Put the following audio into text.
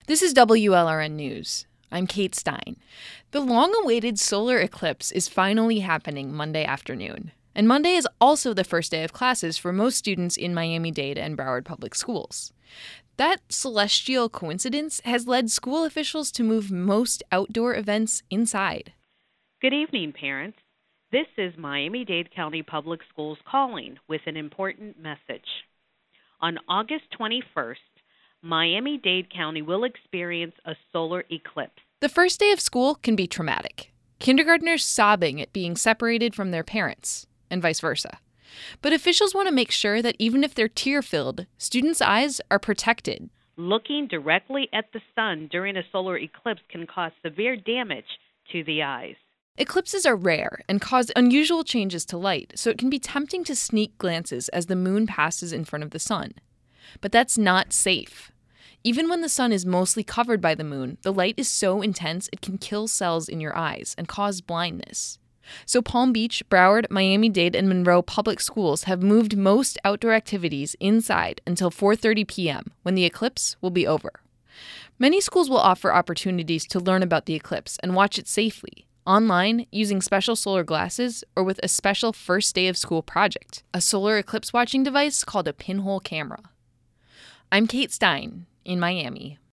This is WLRN News. I'm Kate Stein. The long-awaited solar eclipse is finally happening Monday afternoon. And Monday is also the first day of classes for most students in Miami-Dade and Broward Public Schools. That celestial coincidence has led school officials to move most outdoor events inside. Good evening, parents. This is Miami-Dade County Public Schools calling with an important message. On August 21st, Miami-Dade County will experience a solar eclipse. The first day of school can be traumatic. Kindergartners sobbing at being separated from their parents, and vice versa. But officials want to make sure that even if they're tear-filled, students' eyes are protected. Looking directly at the sun during a solar eclipse can cause severe damage to the eyes. Eclipses are rare and cause unusual changes to light, so it can be tempting to sneak glances as the moon passes in front of the sun. But that's not safe. Even when the sun is mostly covered by the moon, the light is so intense it can kill cells in your eyes and cause blindness. So Palm Beach, Broward, Miami-Dade, and Monroe public schools have moved most outdoor activities inside until 4:30 p.m., when the eclipse will be over. Many schools will offer opportunities to learn about the eclipse and watch it safely, online, using special solar glasses, or with a special first day of school project, a solar eclipse watching device called a pinhole camera. I'm Kate Stein in Miami.